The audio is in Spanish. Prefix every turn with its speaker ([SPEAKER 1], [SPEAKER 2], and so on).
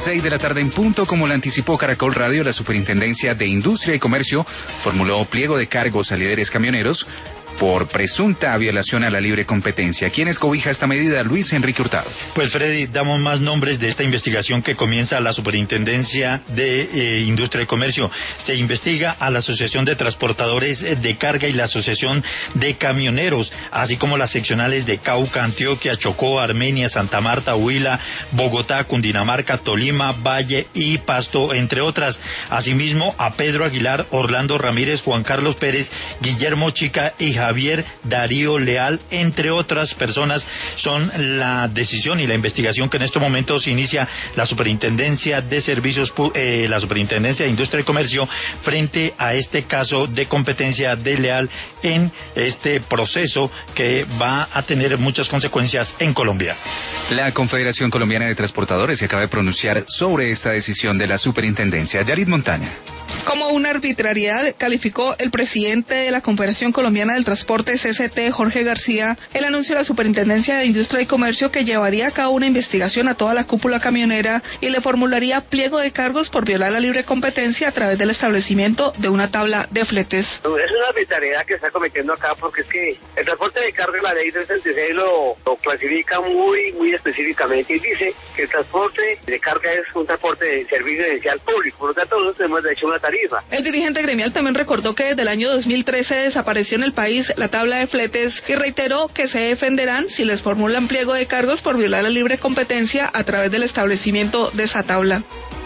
[SPEAKER 1] 6 de la tarde en punto, como lo anticipó Caracol Radio, la Superintendencia de Industria y Comercio formuló pliego de cargos a líderes camioneros por presunta violación a la libre competencia. ¿Quién cobija esta medida? Luis Enrique Hurtado.
[SPEAKER 2] Pues Freddy, damos más nombres de esta investigación que comienza la Superintendencia de Industria y Comercio. Se investiga a la Asociación de Transportadores de Carga y la Asociación de Camioneros, así como las seccionales de Cauca, Antioquia, Chocó, Armenia, Santa Marta, Huila, Bogotá, Cundinamarca, Tolima, Valle y Pasto, entre otras. Asimismo, a Pedro Aguilar, Orlando Ramírez, Juan Carlos Pérez, Guillermo Chica y Javier Darío Leal, entre otras personas, son la decisión y la investigación que en estos momentos inicia la Superintendencia de Servicios, la Superintendencia de Industria y Comercio frente a este caso de competencia desleal en este proceso que va a tener muchas consecuencias en Colombia.
[SPEAKER 1] La Confederación Colombiana de Transportadores se acaba de pronunciar sobre esta decisión de la Superintendencia. Yarit Montaña.
[SPEAKER 3] Como una arbitrariedad calificó el presidente de la Confederación Colombiana del Transporte, CCT, Jorge García, el anuncio de la Superintendencia de Industria y Comercio que llevaría a cabo una investigación a toda la cúpula camionera y le formularía pliego de cargos por violar la libre competencia a través del establecimiento de una tabla de fletes.
[SPEAKER 4] Es una arbitrariedad que está cometiendo acá porque es que el transporte de carga, la ley 336 lo clasifica muy específicamente y dice que el transporte de carga es un transporte de servicio esencial público, por lo tanto nosotros tenemos derecho a una tarifa.
[SPEAKER 3] El dirigente gremial también recordó que desde el año 2013 desapareció en el país la tabla de fletes y reiteró que se defenderán si les formulan pliego de cargos por violar la libre competencia a través del establecimiento de esa tabla.